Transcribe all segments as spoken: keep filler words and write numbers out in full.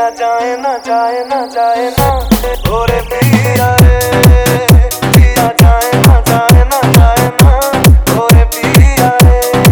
पिया जाए ना जाए ना जाए ना ओरे पिया रे पिया जाए ना जाए ना जाए ना ओरे पिया रे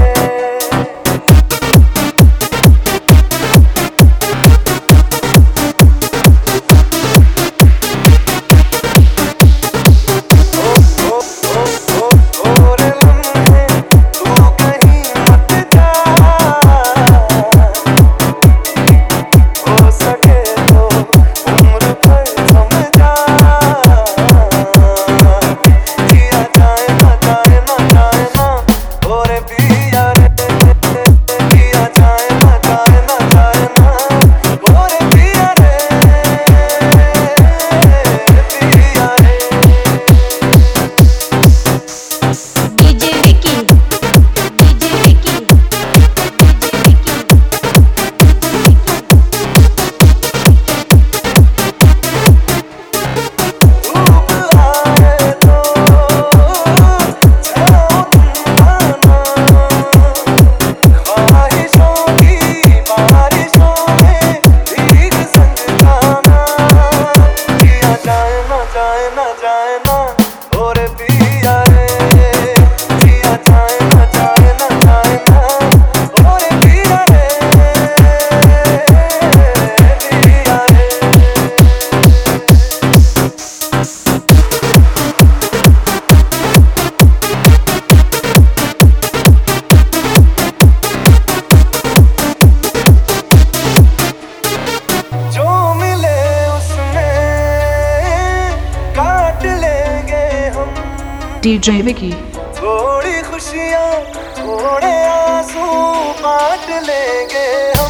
D J Vicky थोड़ी खुशियाँ थोड़े आंसू बांट लेंगे हम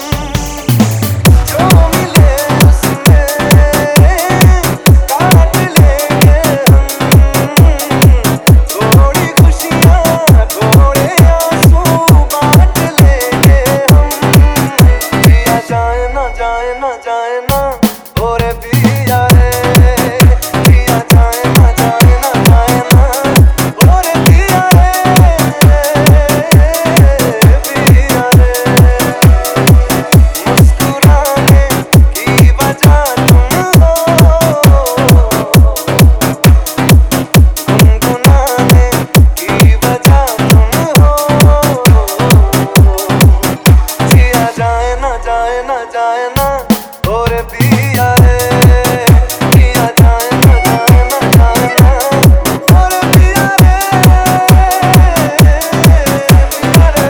जो मिले उसमें काट लेंगे हम थोड़ी खुशियाँ थोड़े आंसू बांट लेंगे हम पिया जाए ना जाए ना जाए ना ओरे पिया रे पिया जाए ना जाए ना जाए ना ओरे पिया रे पिया रे मुस्कुराने की वजह तुम हो गुनगुनाने की वजह तुम हो जिया जाए ना जाए ना जाए ना ओरे पिया रे पिया जाए ना जाए ना जाए ना ओरे पिया रे पिया रे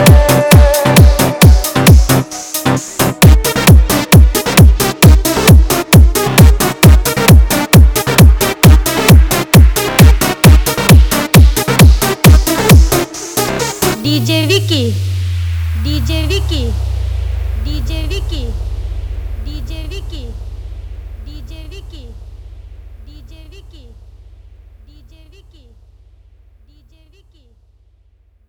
D J Vicky D J Vicky D J Vicky D J Vicky